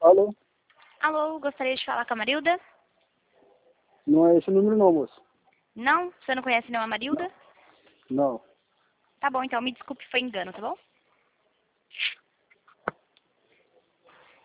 Alô? Alô, gostaria de falar com a Marilda? Não é esse o número não, moço. Não? Você não conhece nenhuma Marilda? Não. Tá bom, então me desculpe, foi engano, tá bom?